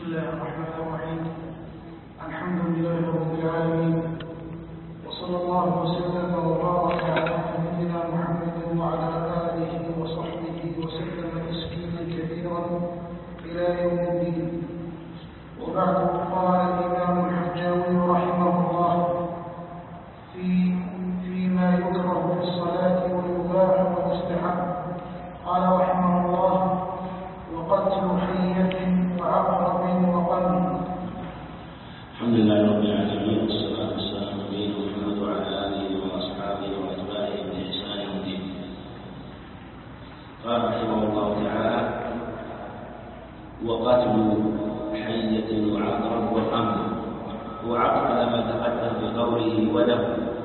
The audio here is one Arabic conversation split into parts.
الله الرحمن الرحيم. الحمد لله رب العالمين، وصلى الله وسلم وبارك على نبينا محمد وعلى آله وصحبه وسلم تسليما كثيرا إلى يوم الدين. وبعد، قال الإمام الحجاوي رحمه الله فيما يكره في الصلاة ويباح ويستحب، قال رحمه الله: وقتل حية وعقرب وقلب. الحمد لله رب العالمين، والصلاة والسلام على نبينا محمد وعلى آله وأصحابه وأتباعه بإحسان يوم الدين. قال رحمه الله تعالى: وقتل حية وعقرب وقلب. وعقرب لما تقدم بقوله وله،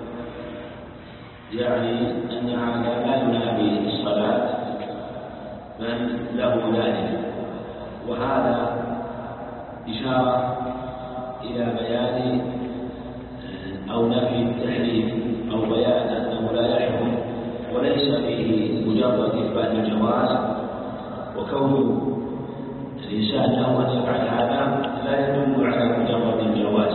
يعني أن هذا لا ينافي الصلاة بل له ذلك، وهذا إشارة إلى بيان أو نفي التحريم أو بيان أنه لا يحرم، وليس فيه مجرد إثبات الجواز. وكون الإنسان له أن يفعل هذا لا يدل على مجرد الجواز،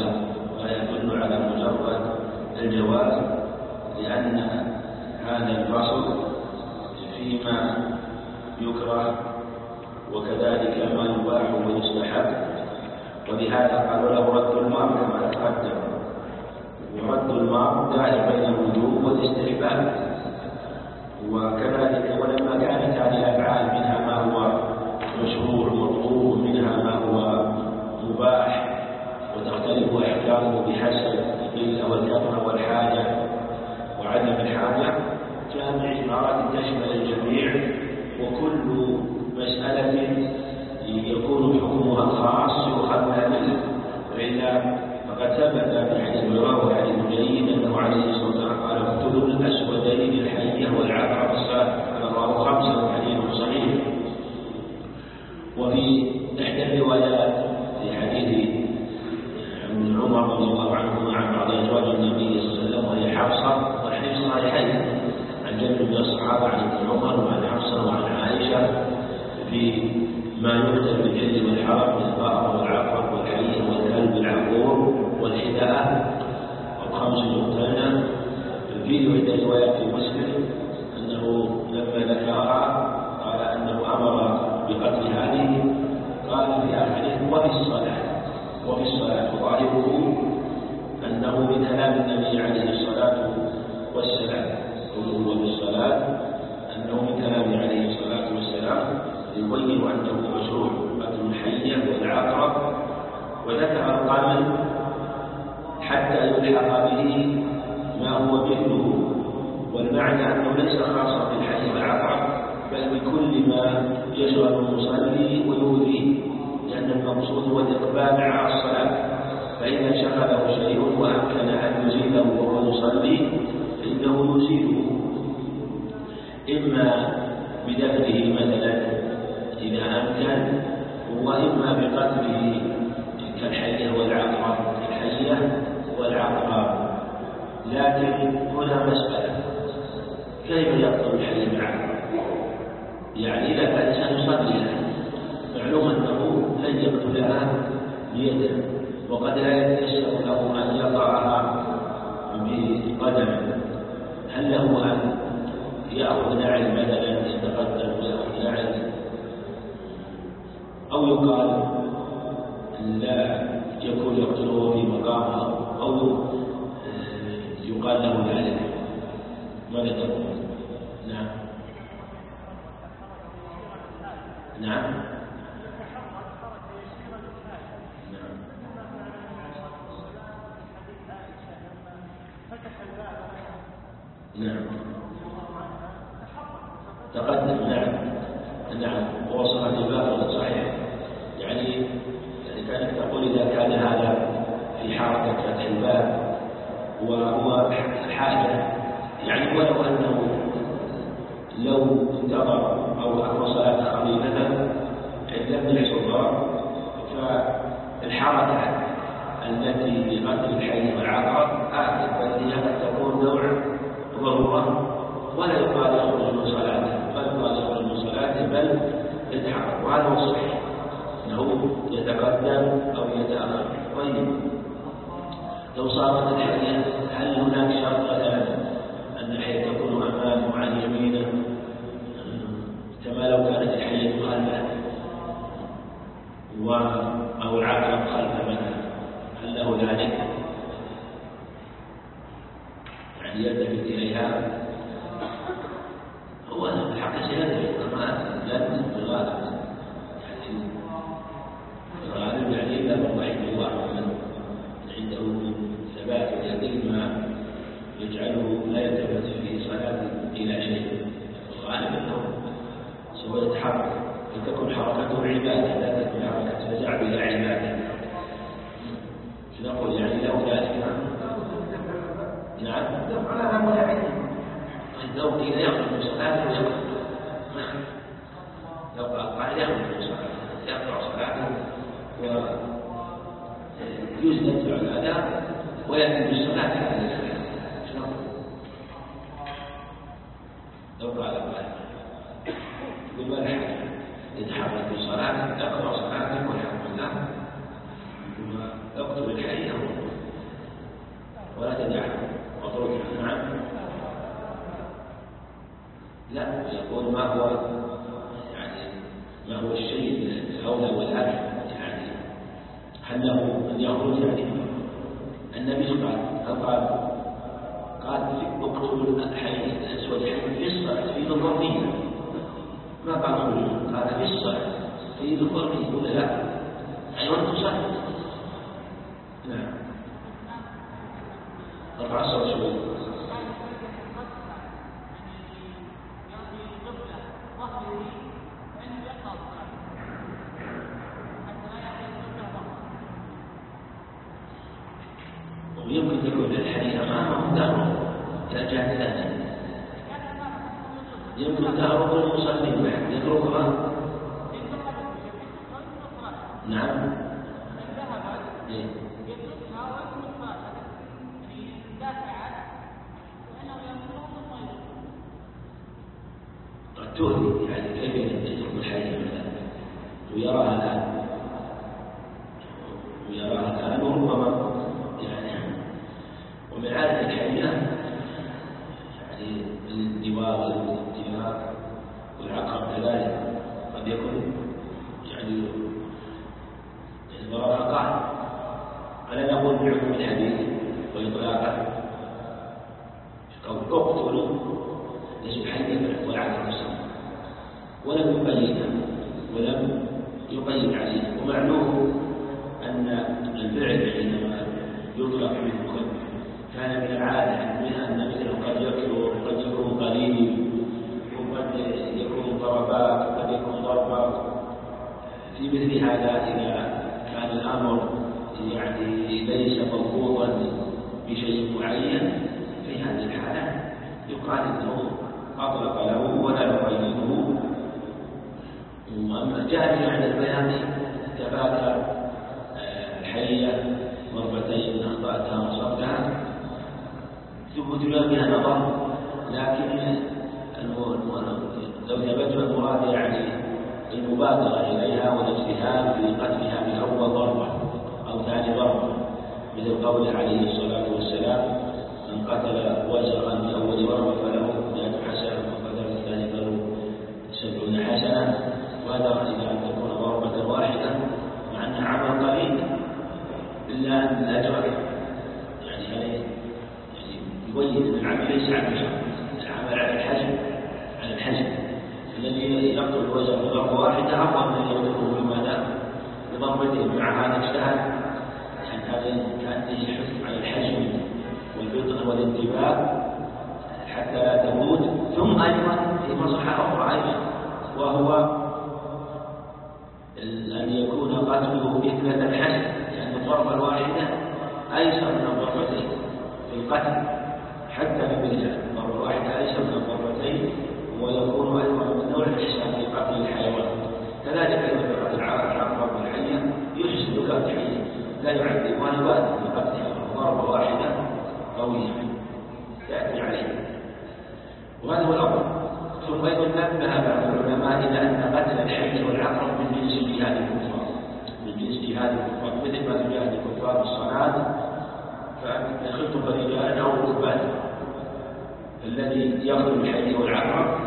لأن هذا الفصل فيما يكره وكذلك ما يباح ويستحب، ولهذا قالوا له رد المرء كما تقدم. ورد المرء دائر بين الوجوب والاستحباب، وكذلك ولما كانت هذه الأفعال منها ما هو مشروع مطلوب ومنها ما هو مباح، وتختلف أحكامه بحسب القلة والكثرة والحاجة وعدم الحاجة، جاء بعبارات تشمل الجميع، وكل مسألة يكون حكمها خاص يؤخذ منها، وإلا فقد ثبت في حديث رواه حديث جيد أنه عليه الصلاة والسلام قال: اقتلوا الأسودين الحية والعقرب الصلاة، رواه خمسة حديث صحيح. وفي إحدى الروايات في حديث ابن عمر رضي الله عنهما عن بعض أزواج النبي صلى الله عليه وسلم وهي حفصة، والحديث صحيحين عن جد من الصحابة عن ابن عمر وعن حفصة وعن عائشة في ما يقتل بالجلد والحرب من البقر والعقرب والحية والكلب العقور والحداء والخمس يقتلن. في إحدى الروايات في مسلم أنه لما ذكرها قال أنه أمر بقتل هذه، قال في آخره وفي الصلاة ظاهره أنه من كلام النبي عليه الصلاة والسلام، قوله وفي الصلاة أنه من كلام عليه الصلاة والسلام يبين أنه مشروع قتل الحية والعقرب، وذكر القمل حتى يلحق به ما هو مثله، والمعنى أنه ليس خاصا بالحية والعقرب بل بكل ما يشغل المصلي ويؤذيه، لأن المقصود هو الإقبال على الصلاة، فإذا شغله شيء وأمكن أن يزيله وهو يصلي فإنه يزيله، إما بدفعه مثلا إذا أمكن، وإما بقتله كالحية والعقرب، الحية والعقرب. لكن هنا مسألة: كيف يقتل الحية والعقرب؟ يعني إذا كان الإنسان يصلي لها، معلوم أنه لن يقتلها بيده، وقد لا يتيسر له أن يقطعها بقدمه، هل له أن يأخذ نعل بدلا يتقدم ويأخذ نعل، أو يقال لا يكون يقتله في مقامه، أو يقال له ذلك؟ ماذا تقول؟ نعم نعم نعم تقدم. نعم ووصلت الباب صحيح. يعني كانت تقول إذا كان هذا في حركة فتح الباب وهو حاجة، يعني ولو أنه لو انتظر أو أقوى صلاة خفيفة لم يحصل ضرر، فالحركة التي لقتل الحي والعقرب بل هي قد تكون نوع ضرورة، ولا يقال يخرج من صلاته، بل يتحرك، وهذا هو الصحيح، أنه يتقدم طيب لو صارت الحية هل هناك شرط مثلا أن الحية تكون أمامه وعن يمينه كما لو كانت الحية خلفه أو العقرب خلفه مثلا هل له ذلك؟ يعني يلتفت إليها هو الحق سيلتفت لا تنسى بالغالب الغالب يعني لا بالضعيف الله من عنده ثبات ويقين ما يجعله لا يلتفت في صلاته إلى شيء الغالب أنه سوف يتحرك لتكون حركته عبادة لا تكون حركة فزع بلا عبادة نقول يعني له ذلك نعم لو إذا يخرج من صلاته يخرج لو قال يخرج من صلاته يقطع صلاته ويزدد على الأداء ويأتي بالصلاة على الأداء لو قال بما الحاجة يتحرك في صلاته يقطع صلاته والحمد لله ويقتل الحي ولا تدعه واتركه نعم لا يقول ما هو يعني ما هو الشيء الأولى والأكثر يعني هل له أن يخرج يعني النبي قال اقتلوا الحي الأسود في الصلاة في ظهرية ما قال خروج قال في الصلاة في ظهرية ولا لا يعني وانت صلي نعم ارفع الصوت شوي ويمكن تكون الحديث أمامه دهره إلى جهة ثانية يمكن تهرب المصلي بعد يتركها نعم قد تهدي يعني كيف يترك الحي مثلا ويراها الآن وربما يعني ومن عادة الحية يعني الانتواء والانتماء والعقرب كذلك قد يكون يعني مرافقات ألا نقول بعموم الحديث وإطلاقه قول اقتلوا ليس حيا والعقرب السماء ولم يقيد عليه ومعلوم أن الفعل حينما يطلق منه كان من العادة أن مثله قد يكثر قد يكون قليل وقد يكون ضربات وقد يكون ضربات في مثل هذا إذا كان الأمر يعني ليس مربوطا بشيء معين في هذه الحالة يقال أنه أطلق له ولا يقيده وأما جاء في عند البيان ثبات الحية ضربتين أخطأتها وصبتها ثبت له بها نظر لكن لو ثبت المراد يعني المبادرة إليها والاجتهاد في قتلها بأول ضربة أو ثاني ضربة مثل قوله عليه الصلاة والسلام من قتل وزرا بأول ضربة فله 100 حسنة ومن قتل الثاني فله 70 حسنة وهذا إذا أن تكون ضربة واحدة مع أنها عمل قليل إلا أن الأجر يعني يبين أن العمل ليس عمل العمل على الحجم الذي يقتل الوزر بضربة واحدة أفضل من يقتله بماذا بضربتين مع هذا اجتهاد يعني هذا كان يحث على الحجم والفطن والانتباه حتى لا تموت ثم أيضا في مصلحة أخرى أيضا وهو أن يكون قتله مثلة الحسن لأن الضربة الواحدة أيسر من الضربتين في القتل حتى في الرجال الضربة الواحدة أيسر من الضربتين ويكون أيضا من نوع الإحسان في قتل الحيوان كذلك أيضا في قتل العقرب والحية يحسن قتل الحية لا يعذب ولا يبادر بقتلها ضربة واحدة قوية تأتي عليه وهذا هو الأمر ثم أيضا نبه بعض العلماء إلى أن قتل الحية والعقرب من جنس جهاد الكفار مثل ما تجاهد الكفار فإن خفتم فرجالا أو ركبانا. الذي يقتل الحي والعقرب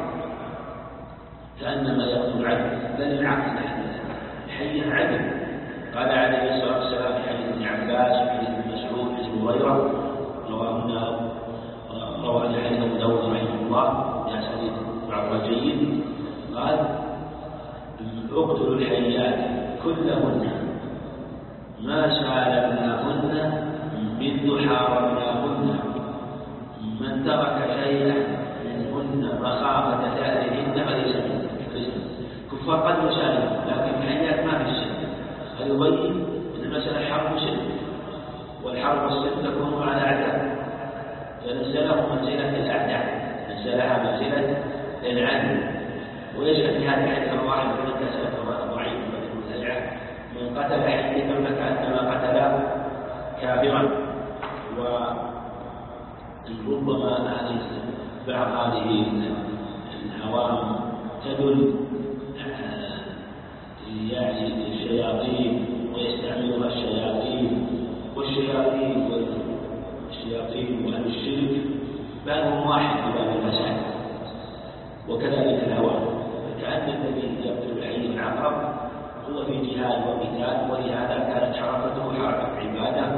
كأنما يقتل العدل، بل العقل الحي عدل. قال عليه الصلاة والسلام في حديث ابن عباس وحديث ابن مسعود وحديث هريرة رواه الحديث أبو داود رحمه الله بأسانيد بعضها جيد، قال اقتلوا الحيات كلهن ما سالمناهن منذ حاربناهن، من ترك شيئا منهن مخافة ثأرهن فليس منه. كفار قد يسالم، لكن الحيات ما في السن. هذا يبين أن المسألة حرب سن، والحرب والسن تكون على أعداء، فنزله منزلة الأعداء، نزلها منزلة العدل. ويشهد في هذا الحديث الواحد من كسرة ضعيف المزيعة من قتل حديثا فكأنما قتل كافرا. وربما بعض هذه العوام تدل يعني الشياطين ويستعملها الشياطين، والشياطين وأهل الشرك بابهم واحد في باب المساجد، وكذلك الهوى. كأن الذي يقتل الحي العقرب هو في جهاد وقتال، ولهذا كانت حركته حركة عبادة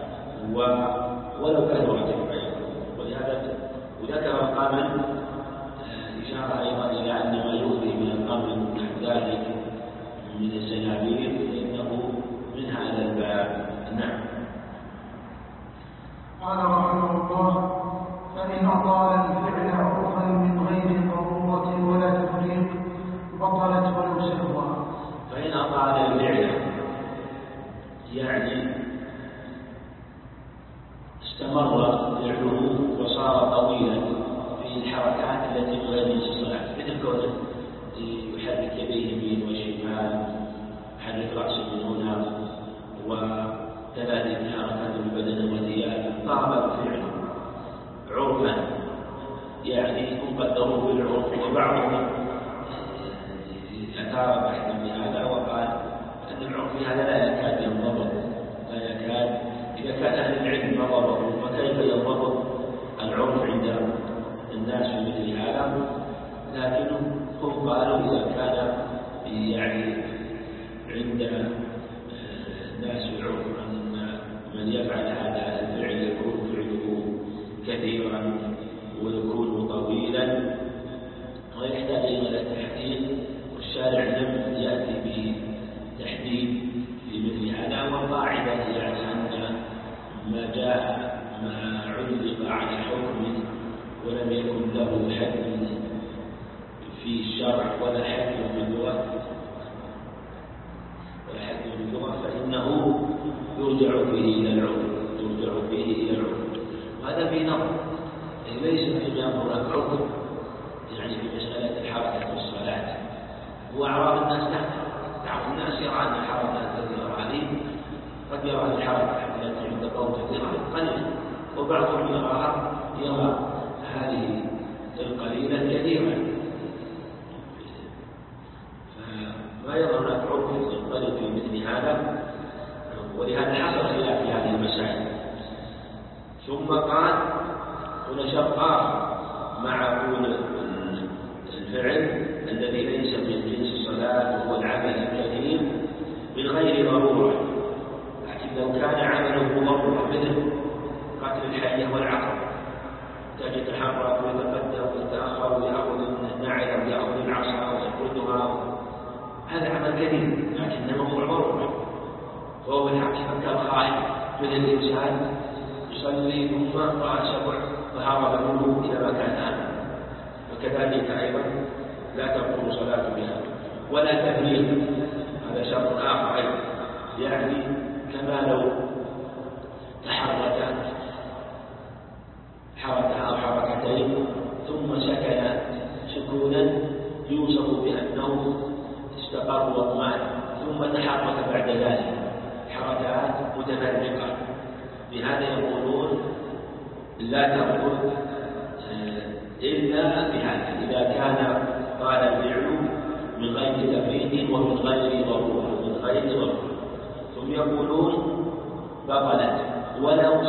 ولو كان واجبا. ولهذا وذكر القمل إشارة أيضا إلى أن ما يؤذي من القمل نحو ذلك من الزنابير فإنه من هذا الباب. نعم. قال رحمه الله: فإن أطال الفعل عرفا من غير ضرورة ولا تفريق بطلت ولو سهوا. فإن أطال الفعل يعني استمر فعله وصار طويلا في الحركات التي تغير الصلاة، مثل كونه يحرك يديه اليمين والشمال، يحرك رأسه من هنا، وكذلك حركات البدن والثياب. طاب فعله عرفا يعني مقدر بالعرف، وبعضهم أثار بحثا بهذا وقال أن العرف في هذا لا يكاد ينضبط، لا يكاد. إذا كان أهل العلم ما ضبطوا فكيف ينضبط العرف عند الناس في مثل هذا؟ لكنهم هم قالوا إذا كان يعني عند الناس العرف أن من يفعل هذا الفعل يكون فعله كثيرا ويكون طويلا ويحتاج إلى التحديد، والشارع لم يأتي بتحديد في مثل هذا. والقاعدة يعني أن ما جاء ما علق على حكم ولم يكن له حد في الشرع ولا حد في اللغة فإنه يرجع فيه إلى العرف. وهذا في نظر ليس في أمر العرف يعني في مسألة الحركة والصلاة. وأعراض الناس بعض الناس يرى أن الحركة التي يرى عليه قد يرى الحركة التي عند قوم كثيرا قليلا، وبعضهم يرى هذه القليلة كثيرا، فما يرى هناك عرف ينطلق في مثل هذا. ولهذا حصل خلاف في هذه المسائل. ثم قال هنا شرط آخر مع طول الفعل الذي ليس من جنس الصلاة وهو العمل الكثير من غير ضرورة، لكن لو كان عمله ضرورة مثل قتل الحية والعقرب، تجد يتحرك ويتقدم ويتأخر ويأخذ النعل ويأخذ العصا ويأخذها، هذا عمل كثير لكنه موضوع ضرورة. وهو بالحقيقة كالخائف من الإنسان يصلي ثم رأى سبع فهرب منه إلى مكان آمن، وكذلك أيضا لا تقول صلاة بها ولا تفريق. هذا شرط آخر أيضا، يعني كما لو تحرك حركة أو حركتين ثم سكن سكونا يوصف بأنه استقر واطمأن، ثم تحرك بعد ذلك حركات متفرقة. بهذا يقولون لا تأخذ إلا بهذا إذا كان قال الفعل من غير تفريط ومن غير ضرورة ثم يقولون بطلت ولو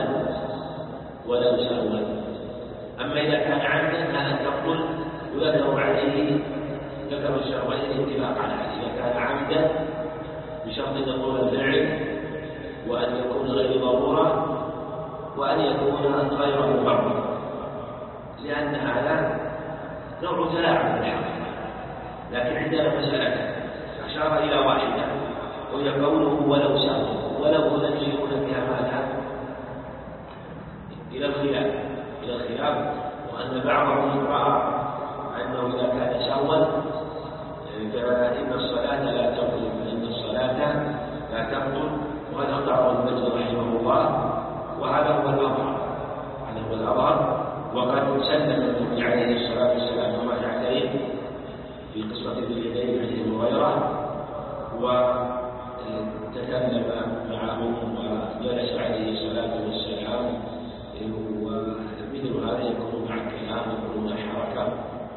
سهوا. أما إذا كان عمدا كانت تقول ويذهب عليه ذكر الشرعين اتفاق على هذا. إذا كان عمدا بشرط أن يكون الفعل وأن يكون غير ضرورة وأن يكون غير مفرط، لأن هذا نوع تلاعب بالحقيقة. لكن عندنا مسألة أشار إلى واحدة وهي قوله ولو سهوا. ولو هنا يشيرون بها ماذا؟ إلى الخلاف، وأن بعضهم رأى أنه إذا كان سهوا فإن الصلاة لا تبطل، وهذا قال المجد رحمه الله، وهذا هو الأظهر. وقد سلم النبي عليه الصلاة والسلام كما تعلم في قصة ذي اليدين عن ابي هريرة، وتكلم معهم وجلس عليه الصلاة والسلام، ومثل هذا يكون مع الكلام ويكون مع الحركة.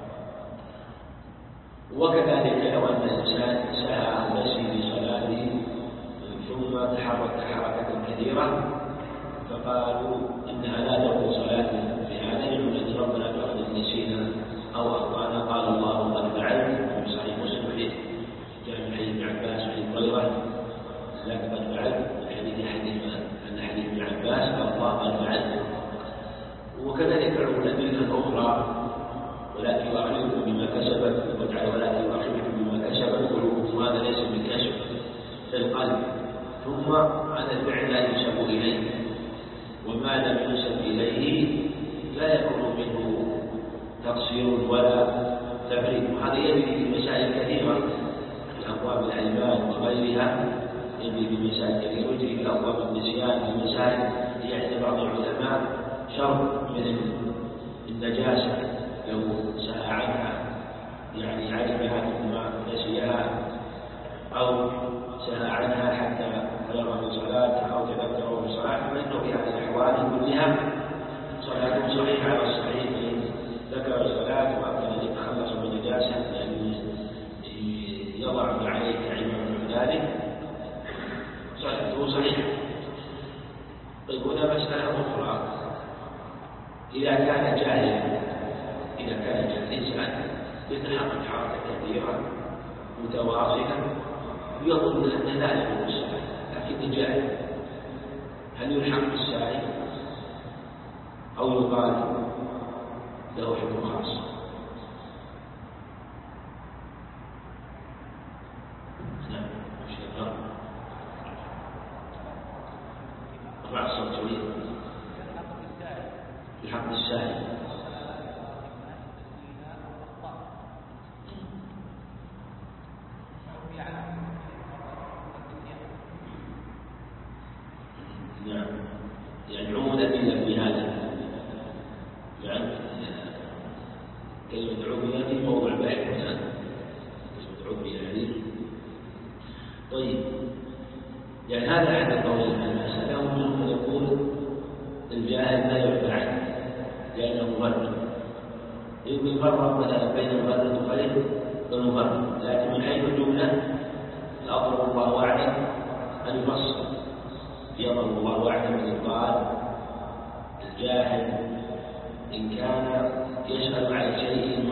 وكذلك لو أن الإنسان سهى عن نفسه في صلاته ثم تحرك حركة كثيرة فقالوا إنها لا تكون صلاة في هذا، لأن ربنا تعالى نسينا أو أخطأنا قال الله قد فعلت في صحيح مسلم حديث جاء من حديث ابن عباس وحديث هريرة لكن قد فعلت أن حديث ابن عباس قال الله قد فعلت. وكذلك الأدلة الأخرى ولا تؤاخذكم بما كسبت وتعالى ولا تؤاخذكم بما كسبت قلوبكم، هذا ليس بكشف في القلب. ثم هذا الفعل لا ينسب إليه، وما لم ينسب إليه لا يكون منه تقصير ولا تفريط. وهذا يجري في مسائل كثيرة في أبواب الأيمان وغيرها، يجري في مسائل كثيرة، ويجري في أبواب النسيان في مسائل عند بعض العلماء شرط من النجاسة لو سهى عنها يعني علمها ثم نسيها أو سهى عنها حتى فرغ من صلاته أو تذكره من صلاته، فإنه في هذه الأحوال كلها صلاته صحيحة على الصحيح، فإن ذكر الصلاة وأمكن أن يتخلص من النجاسة لأن يضع ما عليه علما من ذلك صلاته صحيحة. طيب هنا مسألة أخرى، إذا كان جاهلا إنسان يتحرك حركة كثيرة متواصلة يظن أن لا يكون الصلاة لكن جاهل، هل يلحق بالسائل أو يقال له حكم خاص؟ نعم شكرا. رفع الصوت شوي. يلحق بالسائل نعم، يعني عموم الأدلة في هذا، يعني كلمة عموم في موضوع بحث الآن، كلمة عموم يعني. طيب يعني هذا أحد القولين في المسألة، ومنهم من يقول الجاهل لا يعفى عنه لأنه مفرد، يمكن يفرق مثلا بين المفرد وغير المفرد، لكن من حيث الجملة الأقرب الله أعلم أن يفصل. يظن الله أعلم أن قال الجاهل إن كان يسأل عن شيء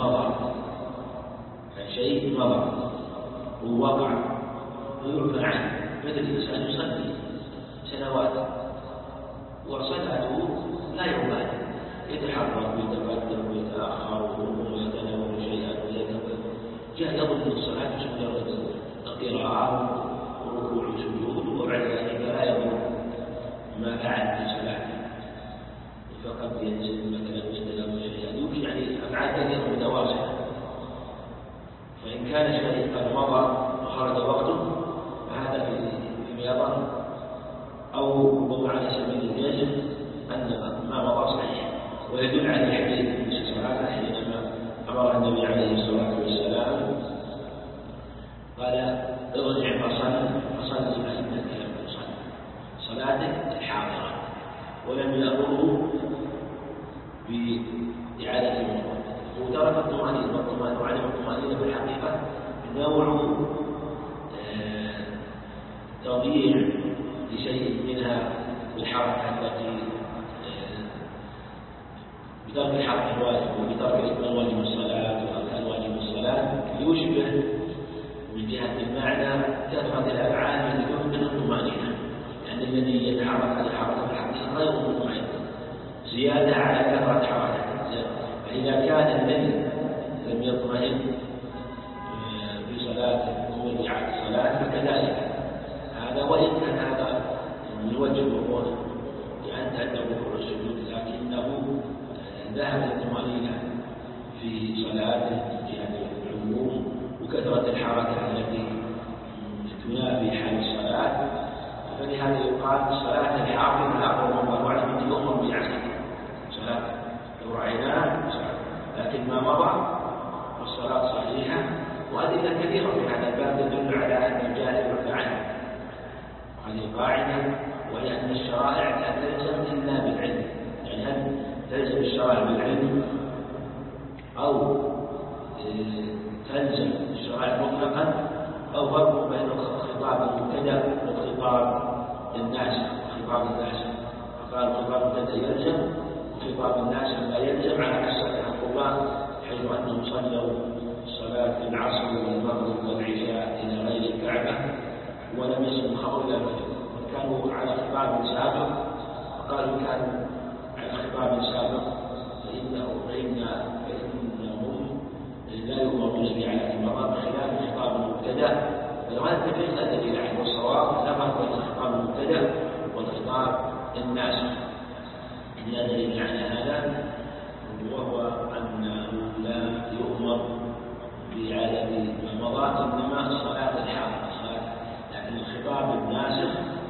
مضى ووقع ويعفى عنه، مثل الإنسان يصلي سنوات وصلاته لا يبالي، يتحرك ويتقدم ويتأخر ويتناول شيئا جاء يظن الصلاة مجرد القراءة وركوع وسجود وبعد ذلك لا يظن ما فعل في صلاته، فقد ينزل مثلا ويتناول شيئا يمكن يعني أفعال كثيرة متواصلة. فإن كان شيء قد مضى وخرج وقته فهذا فيما يظن، أو هو على سبيل الجزم أن ما مضى صحيح. ويدل على الحديث في الصلاة حينما أمر النبي عليه الصلاة والسلام قال ارجع فصل فإنك لم تصل صلاتك الحاضرة، ولم يأمره بإعادة الموضوع. وترك الطمأنينة، والطمأنينة في الحقيقة نوع تضييع لشيء منها بالحق الحركة التي بترك الحركة الواجب وبترك إكمال واجب الصلاة وأركان واجب الصلاة يشبه من جهة المعنى كثرة الأفعال التي تفقد الطمأنينة، لأن الذي يتحرك على حركة الحقيقة غير مطمئن زيادة على كثرة حركته. فإذا كان الذي لم يطمئن في صلاته ووضعت الصلاة فكذلك هذا، وإن كان هذا من وجه الوضوء لأن الركوع والسجود لكنه ذهب الطمأنينة في صلاته من جهة العموم وكثرة الحركة التي تنافي حال الصلاة، فلهذا يقال صلاة الحافظ الأقوى من الله أعلم أن يؤمر بالعزم صلاة لو رأيناه لكن ما مضى والصلاة صحيحة. وأدلة كثيرة في هذا الباب تدل على أن الجاهل يعفى عنه، هذه قاعدة، وهي أن الشرائع لا تلزم إلا بالعلم. يعني هل تلزم الشرائع بالعلم أو تلزم الشرائع مطلقا، أو فرق بين الخطاب المبتدأ والخطاب الناس. خطاب الناس فقال خطاب المبتدأ يلزم وخطاب الناس لا يلزم، على أساس الخطبان حيث أنهم صلوا صلاة العصر والمغرب والعشاء إلى غير الكعبة ولم يسمعوا خبر إلى الفجر، وكانوا على خطاب سابق، فقالوا كانوا على خطاب سابق فإنهم لا يؤمرون بإعادة المرأة بخلاف خطاب المبتدأ. فهذا التفريق لا دليل عليه، والصواب لا فرق بين خطاب المبتدأ والخطاب الناسخ لا دليل على هذا، وهو أنه لا يؤمر بإعادة ما مضى إنما صلاة الحافظ الصلاة، لكن الخطاب الناسخ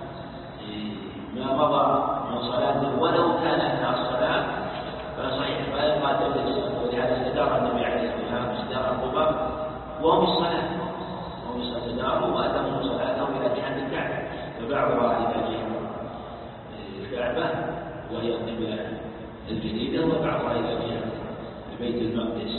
ما مضى من صلاته ولو كان أثناء الصلاة فصحيح فلا يقاتل الإسلام. ولهذا استدار النبي عليه الصلاة والسلام استدار القباب وهم الصلاة، وهم استداروا وأتموا صلاتهم إلى جهة الكعبة، فبعضها إلى جهة الكعبة وهي القبلة الجديدة، وبعضها إلى جهة بيت المقدس.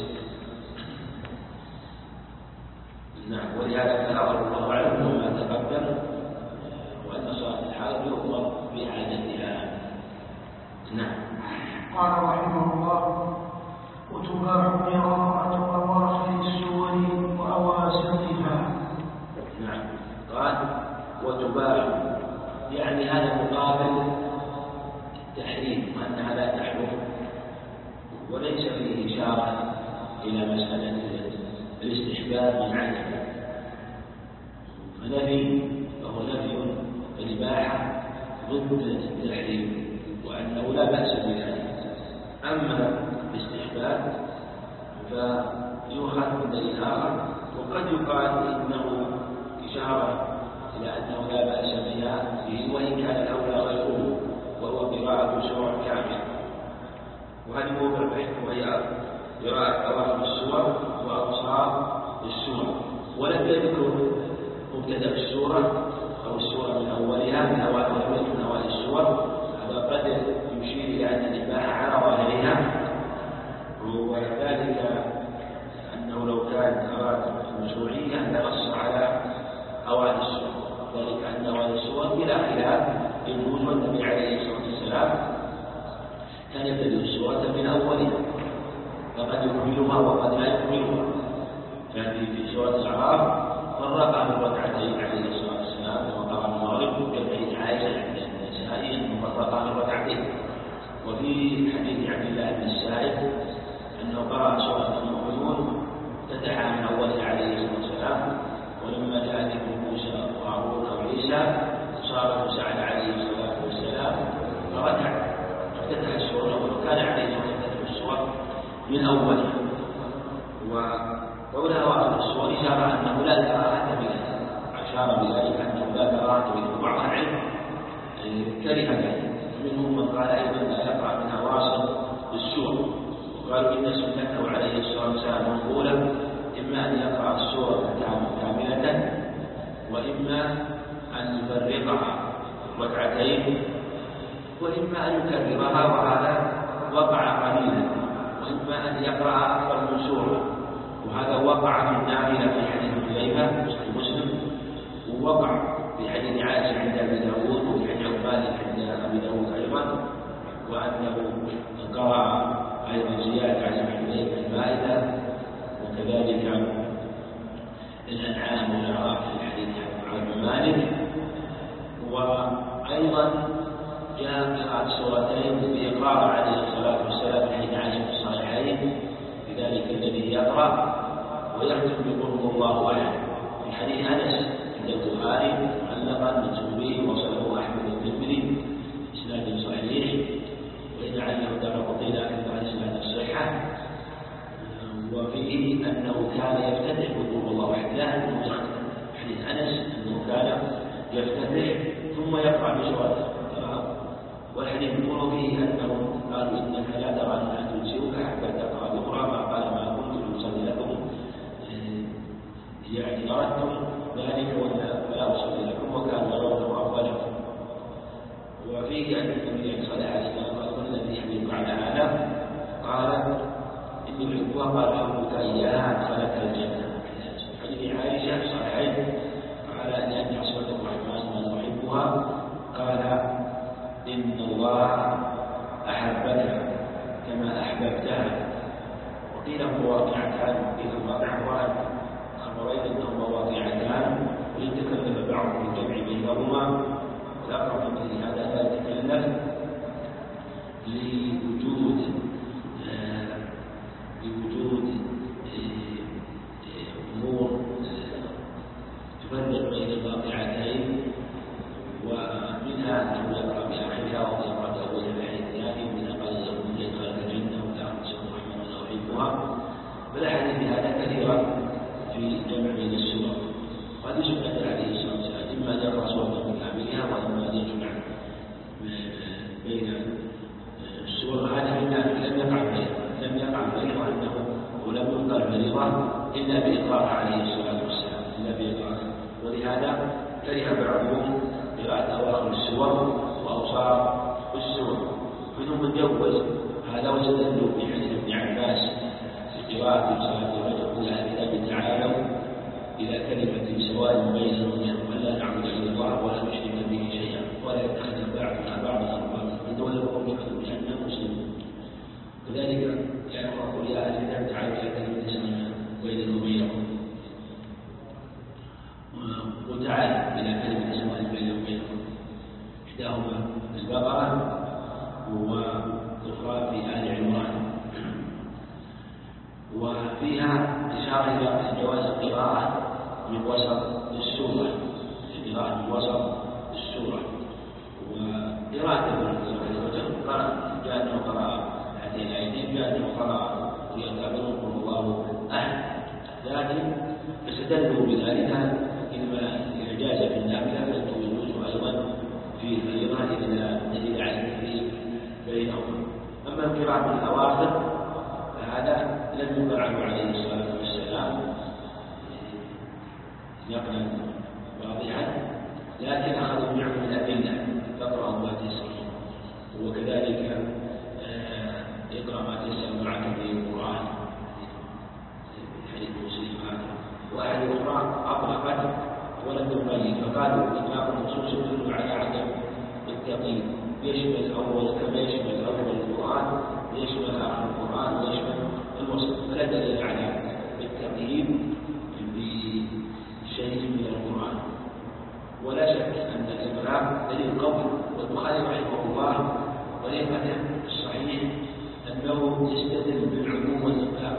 نعم، ولهذا فالأمر الله أعلم وما تقدم وأن صلاة الحائض يؤمر بإعادتها. نعم. قال رحمه الله: وتباح قراءة أواخر السور وأواسطها. نعم، قال وتباح، يعني هذا مقابل التحريم وأنها لا تحرم، وليس فيه إشارة إلى مسألة الاستحباب من عدم، فهو نفي الإباحة ضد التحريم وأنه لا بأس بذلك. أما الاستحباب فيؤخذ من دليل آخر، وقد يقال إنه إشارة إلى أنه لا بأس به وإن كان الأولى غيره وهو قراءة سور كاملة، وهذه موضع البحث وهي قراءة أواخر السور وأوساط السور، ولم يذكر مبتدأ السورة أو السورة من أولها من أوائل السور. هذا قد يشير إلى أن الإباحة على ظاهرها، وذلك أنه لو كان أراد المشروعية لنص على أوائل السور، ذلك أن أوائل السور بلا خلاف يجوز، والنبي عليه الصلاة والسلام كان يبتدئ السورة من أولها، فقد يكملها وقد لا يكملها. في سورة الأعراف فرق من ركعتين عليه الصلاة والسلام وقرأ المغرب كالحديث عائشة عند النسائي أنه فرق من ركعتين. وفي حديث عبد الله بن السائب أنه قرأ سورة المؤمنون افتتحها من أولها عليه الصلاة والسلام، ولما جاء ذكر موسى وهارون وعيسى صار سعد عليه الصلاة والسلام فركع افتتح السورة، وكان عليه الصلاة والسلام يفتتح السور من أولها. وقولها أواخر السور إشارة أنه لا كراهة بذلك، أشار بذلك أنه لا كراهة بذلك. بعض العلم كره ذلك، منهم من قال أيضا لا يقرأ من أواصر السور، وقالوا إن سنته عليه الصلاة والسلام منقولة، إما أن يقرأ السورة كاملة وإما أن يفرقها ركعتين وإما أن يكررها، وهذا وقع قليلا، وإما أن يقرأ أكثر من سورة، وهذا وقع في النافلة في حديث حذيفة في مسلم، ووقع في حديث عائشة عند أبي داود، وفي حديث عباد عند أبي داود وأنه قرأ أيضا زيادة على حديث المائدة وكذلك الأنعام والأعراف في الحديث عن مالك. وأيضا جاء قراءة سورتين بإقرار عليه الصلاة والسلام حين عاش في الصحيحين لذلك الذي يقرأ ويختم بقل هو الله أحد. في حديث أنس عند البخاري معلقا منسوب به وصله أحمد الترمذي إسناد صحيح وإن علّه الدارقطني لكن بعد إسناد الصحة، وفيه أنه كان يفتتح بقل هو الله أحد لا أنه يختم. حديث أنس أنه كان يفتتح ثم يقرأ بسورة والحديث يقول فيه أنه قالوا إنك لا ترى أنها تجزئك حتى تقرأ بأخرى ما قال ما كنت أصلي لكم يعني أردتم ذلك ولا أصلي لكم وكانوا يرونه أفضلكم. وفيه أن النبي صلى الله عليه وسلم قال الذي يحملك على هذا قال إني أحبها قال حبك إياها أدخلك الجنة. حديث عائشة صحيح قال أني أصبت الرحمن من أحبها قال إن الله أحبك كما أحببتها. وقيل هو واقعتان وقيل واقعتان خبرين أنهما واقعتان ويتكلم بعضهم بالجمع بينهما والأقرب من هذا لا يتكلم لوجود أمور تفرق بين الواقعتين ومنها أنه يقرأ بآخرها ويقرأ بأول الحديث الثاني ومنها قال لهم يدخل الجنة ولا أقسم الرحمن ولا أحبها. فالأحاديث هذا كثيرة في جمع بين السور وهذه سنة عليه الصلاة والسلام إما أن يقرأ سورة كاملها وإما أن يجمع بين السور. هذه لم يقع فريضة أنه ولم ينقل فريضة إلا بإقرار عليه الصلاة والسلام ولهذا كره بعضهم قراءة أواخر السور وأوصار السور منهم من جوز هذا واستدلوا بحديث ابن عباس في قراءة صلاة الرجل إلى كتاب تعالوا إلى كلمة سواء بيننا وبينهم ألا نعبد إلا الله ولا نشرك به شيئا ولا يتخذ بعضنا بعضا أربابا من دون القوم بأننا مسلمون. كذلك يقول يا أهل الكتاب تعالوا إلى كلمة سواء بيننا وبينكم وتعالى إلى كلمة سواء بيننا وبينكم. إحداهما البقرة والأخرى في آل عمران. وفيها إشارة إلى جواز القراءة من وسط السورة وقراءة الرجل جاء أنه قرأ هاتين الآيتين جاء أنه قرأ ويتابعون قل الله أحد لكن استدلوا بذلك إما الإعجاز في النافلة فإنه يجوز أيضا في الفريضة إذا دليل على التفريق بينهما. أما القراءة من الأواخر فهذا لم ينكر عنه عليه الصلاة والسلام نقلا واضحا لكن أخذوا معه من الأدلة تقرأ ما تيسر وكذلك اقرأ ما تيسر معك من القرآن حديث مسلم. وأحد الأخرى أطلقت ولم تبين فقالوا إطلاق النصوص يدل على عدم التقييد يشمل الأول كما يشمل أول القرآن يشمل آخر القرآن ويشمل الوسط فلا دليل على التقييد بشيء من القرآن. ولا شك أن الإطلاق دليل قوي والبخاري رحمه الله طريقته الصحيح أنه يستدل بالعموم والإطلاق.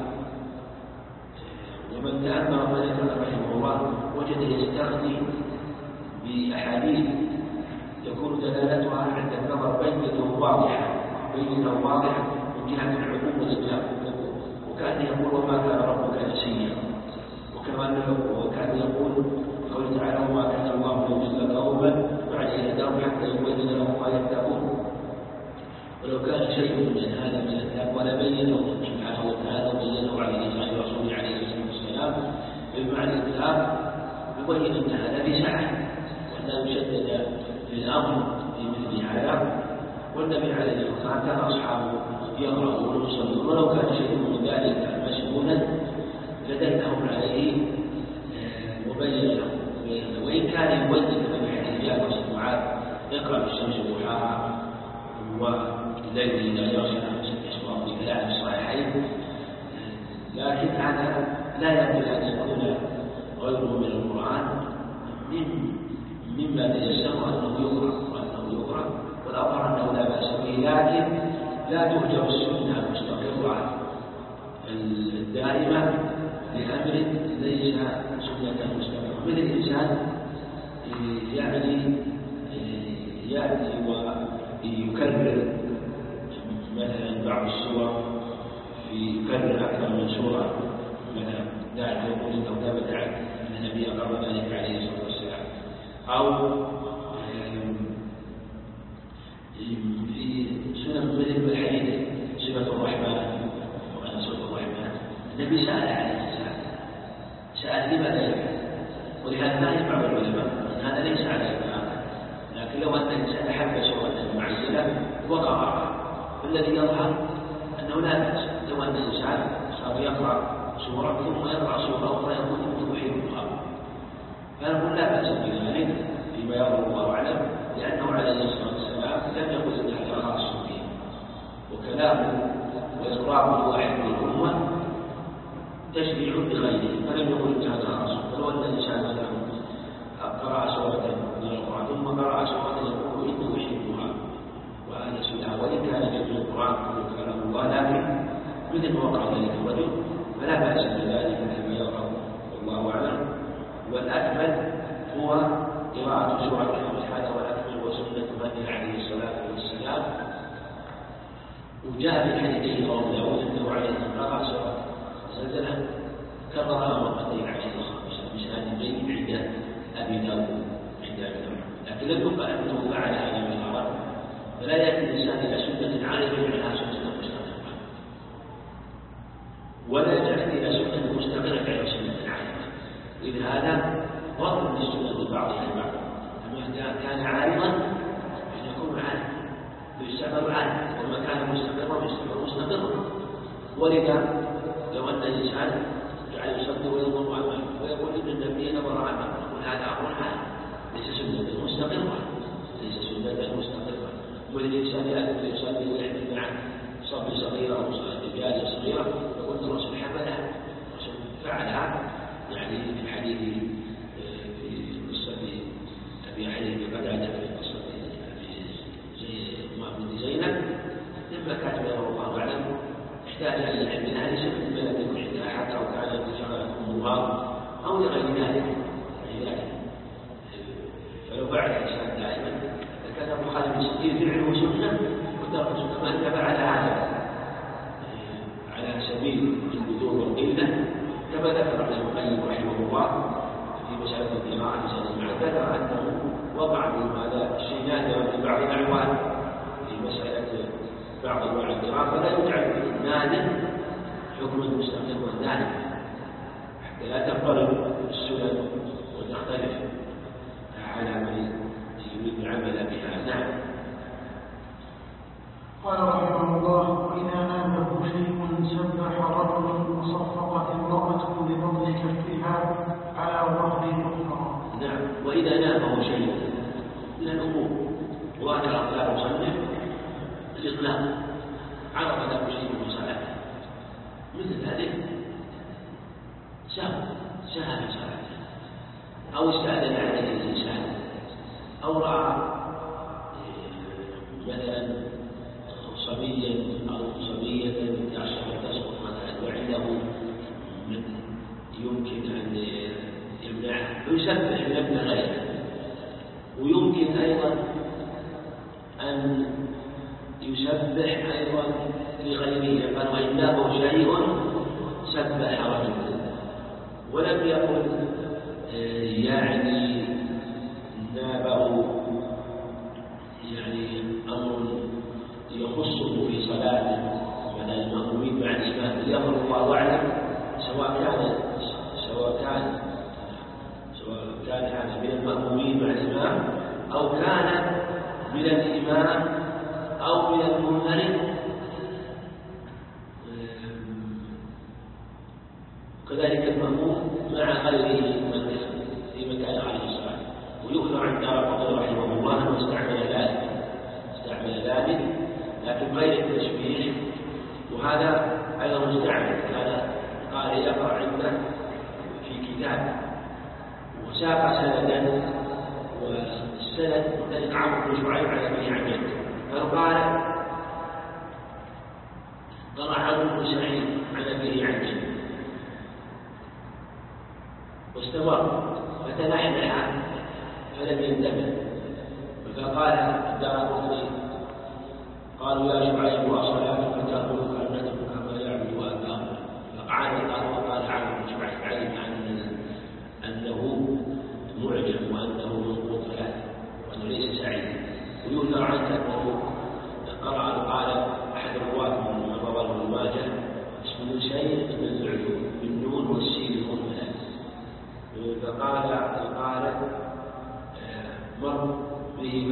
ومن تأمل طريقته رحمه الله وجد يستغني بأحاديث يكون دلالتها عند النظر بينة واضحة من جهة العموم والإطلاق وكان يقول وما كان ربك نسيا وكان يقول قوله تعالى وما كان الله ليضل قوما بعد إذ هداهم حتى يبين لهم ما يتقون. ولو كان شيء من هذا من الأسباب ولبينه سبحانه وتعالى وبينه على لسان رسوله عليه الصلاة والسلام بمعنى الإطلاق يبين أن هذا بسعة وأن يشدد في الأمر في مثل هذا. والنبي عليه الصلاة والسلام كان أصحابه يقرأون ويصلون ولو كان شيء من ذلك مشغولا لدلهم عليه وبين لهم وإن كان يبين كما في حديث جابر بن معاذ اقرأ بالشمس ضحاها والليل إذا يغشى أشواق بكلام الصحيحين، لكن هذا لا يمكن أن يكون غيره من القرآن مما تيسر أنه يقرأ والأظهر أنه لا بأس به، لكن لا تهجر السنة المستقرة الدائمة لأمر ليس سنة مستقرة، مثل الإنسان يأتي ويكرر مثلا بعض السور يكرر أكثر من سورة، مثلا ذلك يقول إنه ثبت عن النبي قبل ذلك عليه الصلاة والسلام، أو في سنن مثل الحديث صفة الرحمن وأن صفة الرحمن النبي سأل عليه سأل لماذا يفعل، ولهذا ما يجمع العلماء أن هذا ليس على الإطلاق، لكن لو أن الإنسان أحب سورة معينة وقرأها فالذي يظهر أنه لا بأس. لو أن الإنسان صار يقرأ سورة ثم يقرأ سورة أخرى يقول إنه يحبها، فنقول لا بأس بذلك فيما يظهر الله أعلم، لأنه عليه الصلاة والسلام لم يقل إنها خاص به، وكلامه وإقرار الواحد بالأمة تشريع بغيره، فلم يقل إنها خاص. فلو أن الإنسان مثلا قرأ سورة من القرآن ثم قرأ سورة يقول إنه يحبها وهذا سنة، وإن كان جميع القرآن كله كلام الله، لكن مثل ما وقع ذلك الرجل فلا بأس بذلك فيما يظهر والله أعلم. والأكمل هو قراءة سورة الحمد، هذا والأكمل وسنة النبي عليه الصلاة والسلام. وجاء في حديث رواه داود أنه عليه قرأ سورة زلزلة كررها مرتين عليه الصلاة والسلام بسند جيد عند أبي داود لكن لم يقل أنه فعل هذا من العرب، فلا يأتي الإنسان إلى سنة عارفة عنها سنة مستقرة، ولا يأتي إلى سنة مستقرة على سنة عارفة، إذ هذا ضرب للسنة بعضها البعض. أما كان عارضا فيكون عارض فيستمر عارض، وما كان مستقرا فيستمر مستقرا. ولذا لو أن الإنسان جعل يصدر ويضم أمامه ويقول إن النبي نظر أمامه، نقول هذا أمر عارض ليس سنة مستقرة، ليس سنة مستقرة. والإنسان يأتي يصلي ويعمل مع صبي صغيرة أو جارية صغيرة يقول الرسول حملها، الرسول فعلها، يعني في الحديث في قصة أبي حنيفة قتادة في قصة بنت زينب لما كانت يرى الله أعلم احتاج إلى حملها لسبب ما لم يكن عند أحد أو كانت تشغل أمها أو لغير ذلك. فلو فعل الإنسان دائما فكان مخالف للسنة فعله سنة وترك سنة ما أنت فعل هذا على سبيل البذور والقلة، كما ذكر ابن القيم رحمه الله في مسألة القراءة في سنة المعنى، ذكر أنه وقع بهذا الشيء نادرا في بعض الأحوال في مسألة بعض أنواع القراءة، فلا يجعل في نادر حكما مستقرا ذلك حتى لا تضطرب السنن وتختلف على من يريد العمل بها. نعم. قال رحمه الله: وإذا نابه شيء سبح رجل وصفقت امرأة بفضل كفها على ظهر الأخرى. نعم. وإذا نابه شيء من الأمور، وأنا أقدر أصنف الإطلاق عرف له شيء من صلاته، مثل ذلك سهى في صلاته، أو استأذن عليه الإنسان، أو رأى مثلا صبيا أو صبية تسقط مثلا وعنده من يمكن أن يمنعها فيسبح لابن غيره. ويمكن أيضا أن يسبح أيضا لغيره، قال وإن نابه شيء سبح رجل، ولم يقل يعني نابه يعني أمر يخصه في صلاته ولا المأمومين مع الإمام، يظهر الله أعلم سواء كان هذا من المأمومين مع الإمام أو كان من الإمام أو من المنفرد، كذلك المأموم مع غيره في مكان عليه الصلاة. ويؤثر عن دار القطر رحمه الله أنه استعمل ذلك لكن غير وهذا أيضا مستعمل، كان قال يقرأ عنده في كتاب وساق سندا، والسند سند عمرو بن شعيب عن أبيه عن جده، فقال قرأ عمرو بن سعيد عن أبيه عن جده واستمر فتنحنح فلم ينتبه، فقال الدارقطني قالوا يا شعيب أصلاتك تأمرك أن نترك ما يعبد آباؤنا؟ فقعد وقال عمرو بن شعيب أنه معجب وأنه منقوط ثلاثة وأنه ليس سعيدا. ويؤثر عنه أنه قال أحد الرواة من رواه ابن ماجه اسمه سيد بن الزعجوب بالنون والسين المهملة، فقال مر به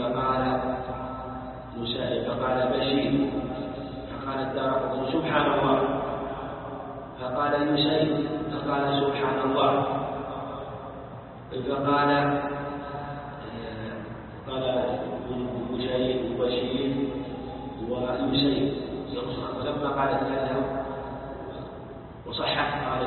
فقال بشير، فقال الدارقطني سبحان الله، فقال يسير، فقال سبحان الله، فقال بشير وبشير ويسير، فلما قال ثلاثة وصحح قال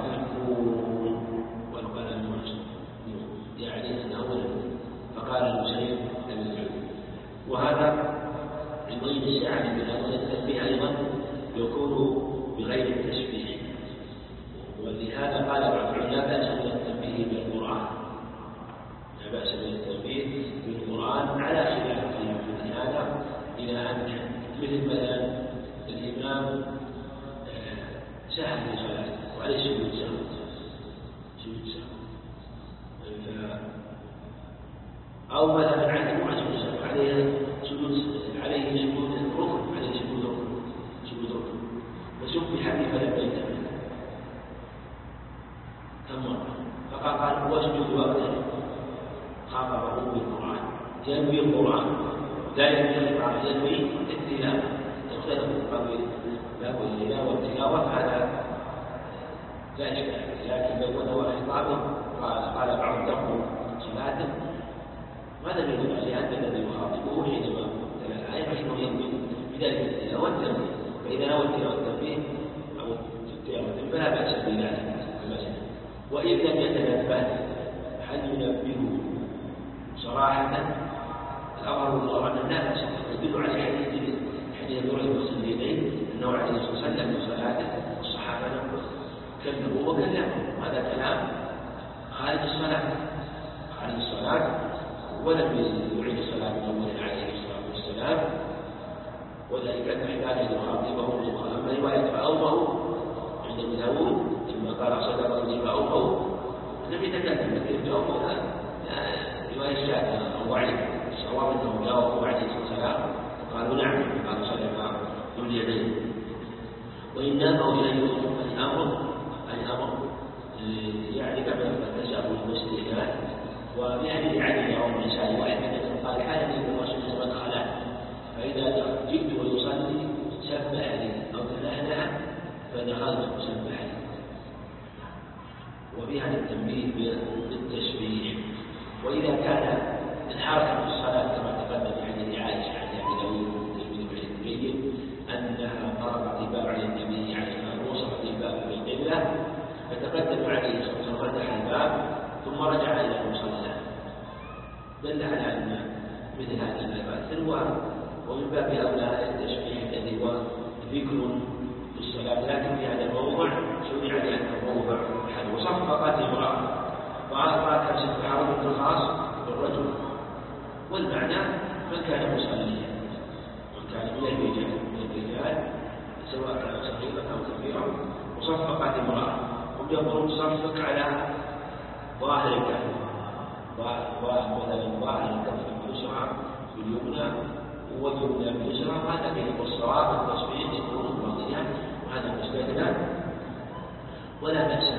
والقلم يعني أنه فقال المسير لم يدعو. وهذا يبين السعة بهذا التنبيه أيضا يكون بغير التسبيح، ولهذا قال بعض العلماء لا بأس بالتنبيه بالقرآن، لا بأس بالتنبيه بالقرآن على خلاف في هذا، إلى أن مثل مثلا الإمام سهل في صلاته وعليه سجود سهو أو مثلا عنه مع سجود سهو عليه سجود ركن فسبح به فلم ينتبه كم مرة، فقال واسجد وقتا خاطبه بالقرآن، ينوي القرآن لا ينوي القرآن، ينوي التلاوة، يختلف القبيل له التلاوة والتلاوة، هذا لا إشكال، لكن لو نوى خطابه قال بعض تقوم صلاته ماذا يدل عليه أن الذي يخاطبه حينما تلا الآية فإنه ينوي بذلك التلاوة والتنبيه، فإذا نوى التلاوة والتنبيه أو التلاوة فلا بأس بذلك المسجد. وإن لم يتنبه هل ينبهه صراحة؟ الأمر الله أن لا بأس، يدل على حديث نور المسلمين أنه عليه الصلاة والسلام في صلاته والصحابة كلموا وكلموا، وهذا كلام خارج الصلاة ولم يعيد الصلاة الأولى عليه الصلاة والسلام، وذلك أن احتاج أن يخاطبه أما رواية فأومه عند ابن داود ثم قال صدقني فأومه لم يتكلم، لكن فأومه رواية شاذة أو ضعيفة، الصواب أنه جاوبه عليه الصلاة والسلام قالوا نعم، قال صدق ذو اليدين. وإن نامه شيء الأمر يعني كما تسأل المسلمات، وبهذه علي أو النساء واحدة قال حال من الرسول صلى الله عليه وسلم فإذا جئت ويصلي سبح لي أو تنحنح فدخلت وسبح لي، وبهذا التنبيه بالتسبيح. وإذا كان الحركة في الصلاة كما تقدم في حديث عائشة عن أبي داود الترمذي أنها قرأت الباب على النبي عليه الصلاة والسلام وصفت الباب بالقبلة، فتقدم عليه الصلاة والسلام فتح الباب ثم رجع إلى المصلى، دل على أن مثل هذه الباب ومن باب أولى التشبيه الذي هو ذكر في الصلاة، لكن في هذا الموضع شرع لأنه موضع أحد وصفقات المرأة، وأعطى كشف حرم الخاص بالرجل، والمعنى من كان مصليا، من كان من الرجال سواء كان صغيرا أو كبيرا، وصفقات المرأة هم يقولون صفق على ظاهر الكف، ومثلا ظاهر الكف اليسرى باليمنى واليمنى باليسرى، وهذا فيه الصواب والتصفيق يكون مرضيا، وهذا مستثنى ولا بأس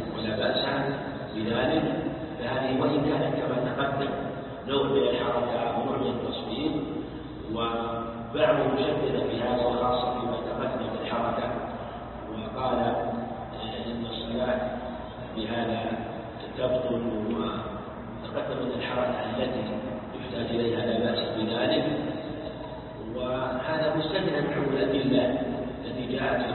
بذلك. فهذه وإن كانت كما تقدم نوع من الحركة ونوع من التصفيق، وبعضهم شدد في هذا وخاصة فيما تقدم في الحركة، وقال إن الصلاة بهذا تبطل، وتقدم من الحركة التي يحتاج إليها لا بأس بذلك، وهذا مستثنى من الأدلة التي جاءت في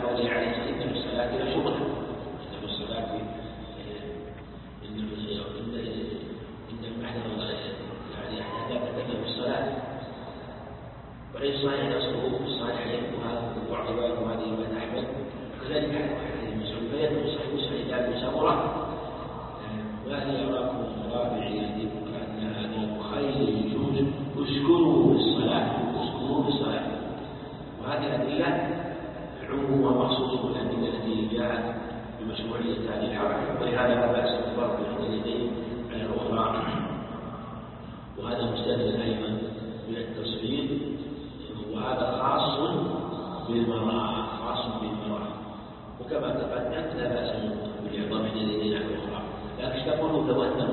وليس صحيح أصله الصحيحين وهذا رواية هذه رواية أحمد وكذلك حديث مسعود فيدل صحيح مسعود بن سمرة وهي أراكم الرابع يهديكم أن هذا خير يجوز اسكنوا بالصلاة وهذه الأدلة العموم ومخصوص بالأدلة التي جاءت بمشروعية هذه الحركة ولهذا لا بأس بالفرق بين اليدين على الأخرى وهذا مستدل أيضا بالتصوير وهذا خاص بالمرأة وكما تقدمت لا بأس بالإعظام اليدين على الأخرى لكن تقول لو أن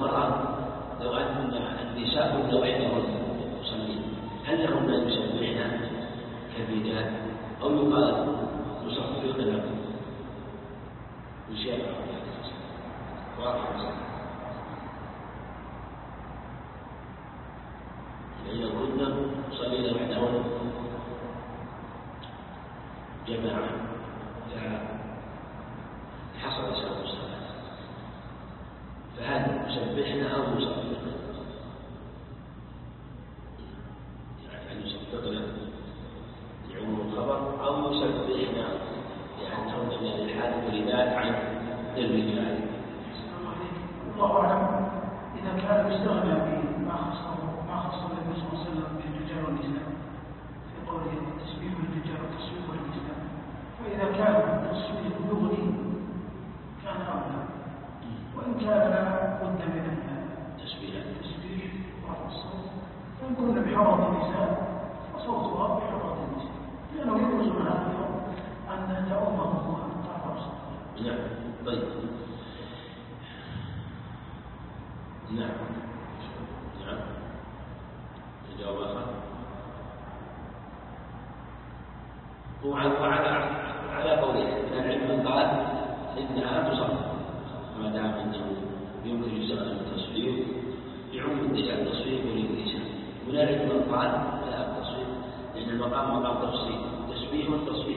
النساء كن وحدهن يصلين هل لهن أن يسبحن كالرجال أو يقال يصفقن بشيء واضح إذا كنا يصلين وحدهن جماعة حصل سبب الصلاة فهل يسبحن أو يصفقن يعني يصفقن لعموم الخبر أو يسبحن لأنهن من الحال ولذات عن الرجال. الله أعلم إذا كان يستغنى بما خص النبي صلى الله عليه وسلم بالرجال والنساء في قوله التسبيح للرجال والتصوير للنساء فإذا كان التصوير يغني كان أولى وإن كان لا بد من التسبيح ورفع الصوت فإن كنا بحرة النساء فصوتها بحرة النساء لأنه يجوز من هذا اليوم أن تؤمه وأن ترفع الصوت. نعم. طيب. نعم. الجواب آخر. وعلى قوله من العلم قال إنها تصف ما دام أنه يمكن يستخدم التصوير يعم التصوير للنساء. من العلم قال لا التصوير لأن المقام مقام تفصيل تشبيه والتصوير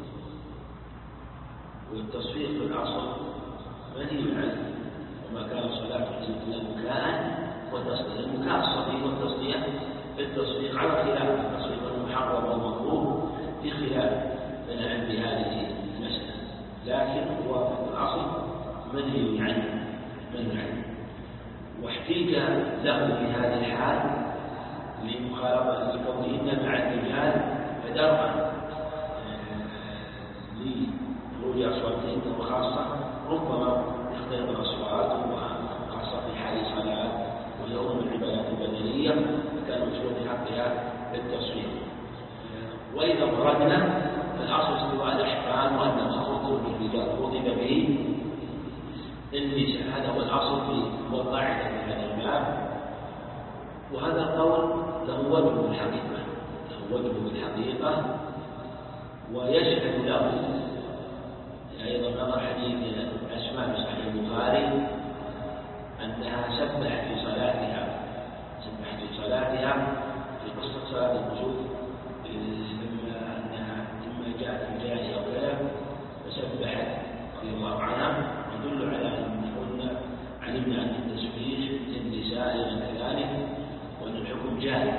والتصوير في الأصل منهي عنه وما كان الصلاة إلا مكاء وتصديق المكاء الصديق والتصديق التصوير على خلاف التصوير المحرم والمكروه في خلاف العلم بهذه المسألة لكن هو في الأصل منهي عنه واحتيج له في هذه الحال لمخالفة لكونهن مع الرجال فدرءا لخروج أصواتهن وخاصة ربما يختلف الأصوات وخاصة في حال صلاة ويوم العبادات البدنية فكان مشروع في حقها التصوير. وإذا فرضنا فالأصل استواء الأحكام وأنه خطب بالرجال خطب به النساء هذا هو الأصل في والقاعدة في هذا الباب وهذا القول له وجه بالحقيقة ويشهد له أيضا نظر حديث أسماء في صحيح البخاري أنها سبحت في صلاتها في قصة صلاة الكسوف لما جاءت في جارية أو كذا فسبحت رضي الله عنها يدل على أن كنا علمنا أن التسبيح للنساء كذلك وأن الحكم جاري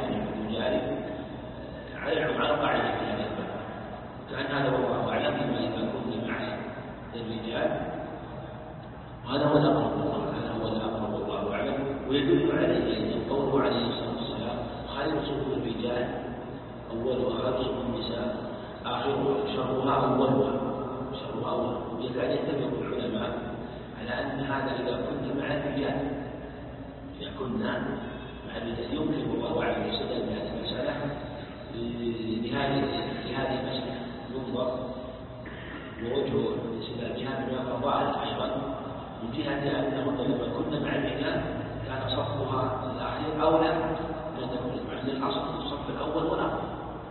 على قاعدة في هذا الباب كأن هذا والله أعلم بما إذا كنا مع الرجال وهذا هو الأقرب والله أعلم ويدل عليه أن قوله عليه الصلاة والسلام خير صفوف الرجال أولها خير صفوف النساء آخرها شرها أولها يكاد يتفق العلماء على أن هذا إذا كنا مع الرجال يمكن والله أعلم يستدل بهذه المسألة لهذه المسألة ينظر ووجه الاستدلال بها من الظاهر أيضا من جهة أنه لما كنا مع الرجال كان صفها الأخير أولى من تكون مع الأصل في الصف الأول والآخر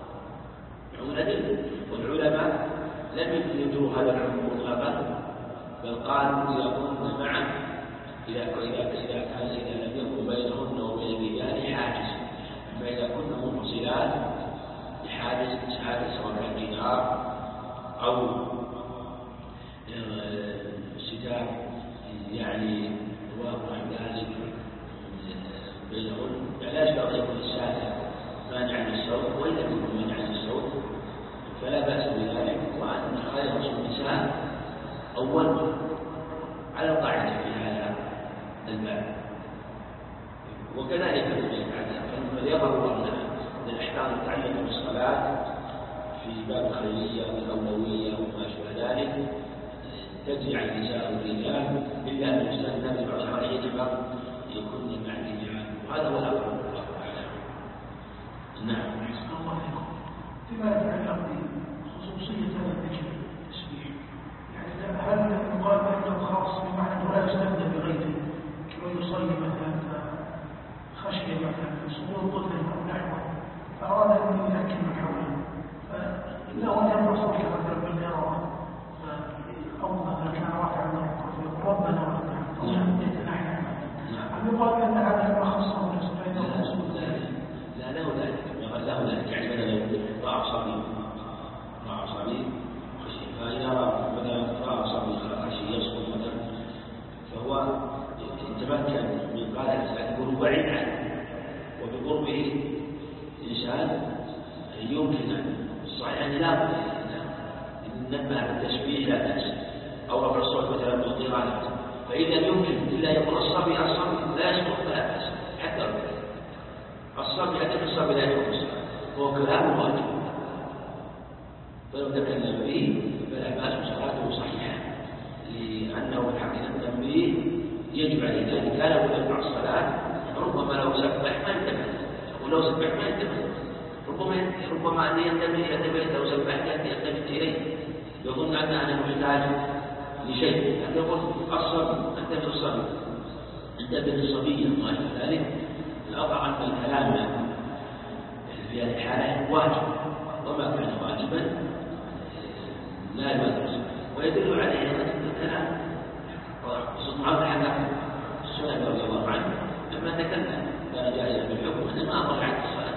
والعلماء لم يدروا هذا الحكم مطلقا بل قالوا إذا كنا معا إذا لم يكن بينهن وبين الرجال حاجز أما إذا كنا منفصلات لحاجز سواء كان جدار أو ستار يعني واقع ذلك بينهن لا يشترط يكون الساتر مانع من الصوت وإن لم يكن من عن الصوت فلا بأس بذلك، وأن خير النساء أول على القاعدة في هذا الباب. وكذلك فليظهر أن الأحكام المتعلقة بالصلاة في باب الخيرية والأولوية وما شابه ذلك تجري على النساء والرجال إلا أن يستثنى في بعض الأحيان يكون مع الرجال، وهذا هو الأقرب والله أعلم. نعم. فيما يتعلق بخصوصية هذا الذكر التسبيح، يعني هل يقال بأنه خاص بمعنى أنه لا يستبدل بغيره كما يصلي مثلا خشية مثلا سقوط طفل أو نحوه فأراد أن يذكر من حوله فإنه أن ينبسط مثلا بالقراءة أو مثلا كان رافعا من الركوع فيقول ربنا ولك الحمد أو يتنحى هل يقال بأن هذا ما خصه بالنسبة لا له ذلك يعني بدل رأى صبي خشي فإذا بدل رأى صبي خشي يسقط مثلا فهو يتمكن من قال الإنسان يكون بعيد عنه وبقربه إنسان يمكن الصحيح أن لا ننبه بالتشبيه لا بأس أو رفع الصوت مثلا بالقراءة، فإذا يمكن إلا يقول الصبي لا يسقط فلا بأس حتى الصبي لا يسقط هو كلام واجب، فلو تكلم به فلا بأس صلاته صحيحة، لأنه الحقيقة التنبيه يجب عليه ذلك. كان يرفع الصلاة ربما لو سبح ما انتبه، ولو سبح ما انتبه، ربما أن ينتبه لو سبح ينتبه إليه يظن أنا محتاج لشيء، أن يقول الصبي انتبه الصبي انتبه للصبي وما إلى ذلك. الأضع أن الكلام في هذه الحالة واجب، وما كان واجبا لا يدرس، ويدل عليه أن الكلام معاذ الحنفي السنة رضي الله عنه لما تكلم كان جائزا بالحكم انما امر عن الصلاه،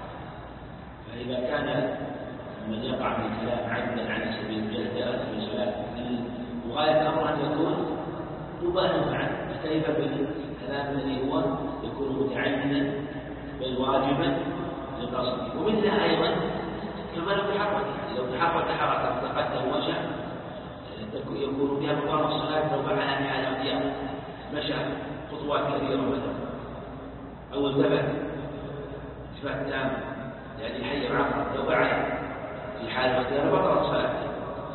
فاذا كان من يقع في الكلام عمدا عن سبيل الجهل في صلاه وغايه امر ان يكون مباحا معه، فكيف بالكلام الذي هو يكون متعمدا بل واجبا لقصده. ومثلها ايضا كما لو تحرك حركه تقدم ومشى يكون بها مقام الصلاة لو فعلها في حال القيام مشى خطوات كثيرة مثلا أو التفت التفات تام يعني حي العقل لو فعل في حال الاختيار بطلت صلاته،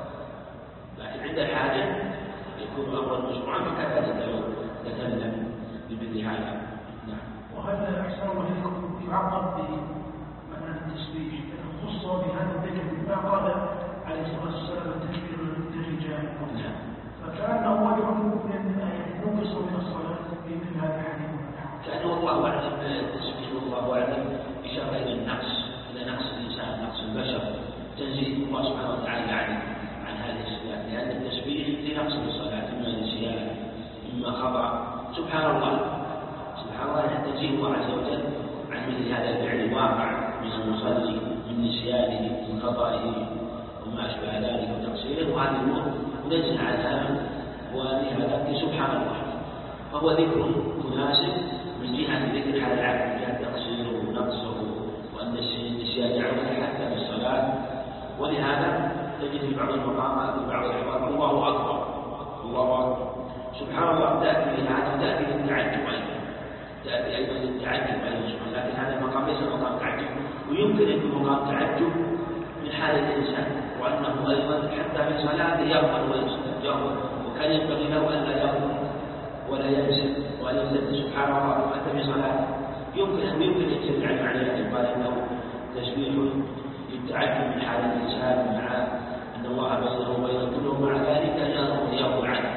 لكن عند الحاجة يكون أمرا مشروعا فكذلك لو تكلم بمثل هذا. نعم. وهل أحسن إليكم يعقب بمعنى التسبيح خص بهذا الذكر ما قال عليه الصلاة والسلام التكبير للرجال، فكأنه وجه من ينقص من الصلاة في مثل هذا الحديث. كأنه الله أعلم التسبيح والله أعلم إشارة إلى النقص، إلى نقص الإنسان نقص البشر تنزيه الله سبحانه وتعالى عن هذه الصفات، لأن التسبيح لنقص الصلاة إما نسيان إما خطأ. سبحان الله تنزيه الله عز وجل عن مثل هذا الفعل الواقع من المصلي من نسيانه من خطئه وما أشبه ذلك وتقصيره، وهذه الأمور منزه عنها ولهذا سبحان الله، فهو ذكر مناسب من جهة ذكر حال العبد من جهة تقصيره ونقصه وأن النسيان يعود حتى في الصلاة. ولهذا تجد في بعض المقامات في بعض الأحوال الله أكبر الله أكبر سبحان الله تأتي لهذا وتأتي للتعجب أيضا، تأتي أيضا للتعجب أيضا سبحان، لكن هذا المقام ليس مقام تعجب، ويمكن أن يكون مقام تعجب من حال الإنسان، وأنه أيضا حتى في صلاته يغفل ويغفل، وكان ينبغي له أن لا يغفل ولا ينسى وأن يقول سبحان الله وأنت في صلاته. يمكن أن يجتمع المعنى يقال أنه تشبيه للتعجب من حال الإنسان مع أن الله بينه وبين كله، مع ذلك يغفل عنه.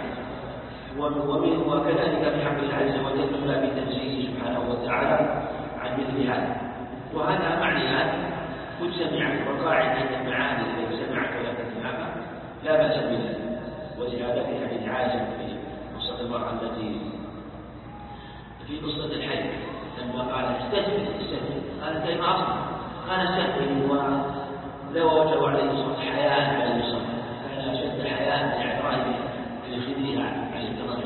وكذلك بحق الله عز وجل لا بتنزيهه سبحانه وتعالى عن مثل هذا. وهذا معنيان مجتمعا، وقاعدة أن المعاني التي سمعت ولا تتنافى لا بأس بها. ولهذا في حديث عائشة في قصة المرأة التي في قصة الحي لما قال استجب قالت كيف أصنع؟ قال استجب، ولو وجه عليه الصوت حياء على الصوت، كان أشد حياء من إعراضه في خدرها على الكرام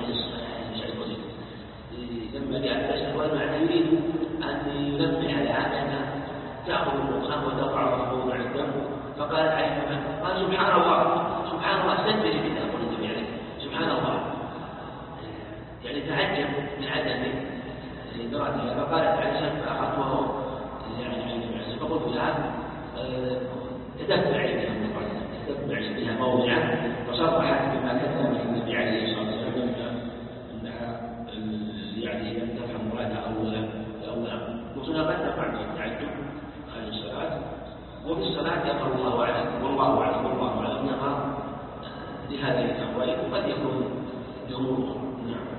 لما جاء تسأل والمعنى يريد أن ينبه لها أنها تأخذ الخمر فقالت عائشة قال سبحان الله سجل بنا يقول النبي عليه سبحان الله، يعني تعجب من عدم إدراكها. فقالت عائشة فأخذته يعني فقلت لها تتبعي بها موضعا، وصرحت بما كتب النبي عليه الصلاة والسلام أنها يعني لم تفهم مرادها أولا. وصلنا قد نفعل التعجب خارج الصلاة، وفي الصلاة يقول الله أعلم والله أعلم إنما لهذه الأقوال وقد يكون جمهور. نعم.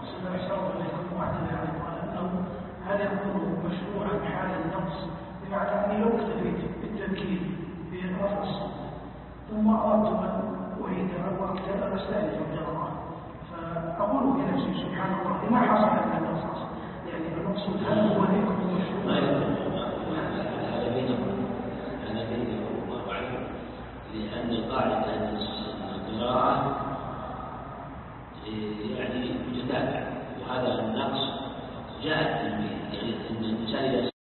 هل يكون مشروعا حال النقص؟ بمعنى أني لو اكتفيت بالتذكير برفع الصوت ثم أردت أن أعيد وأكتب المسائل في القراءة، فأقول بنفسي سبحان الله لما حصل من النقص؟ يعني المقصود هل هو يكون مشروعا؟ هذا بينهم الله أعلم، لأن القاعدة أن القراءة يعني متتابعة، وهذا النقص جاء يعني أن الإنسان إذا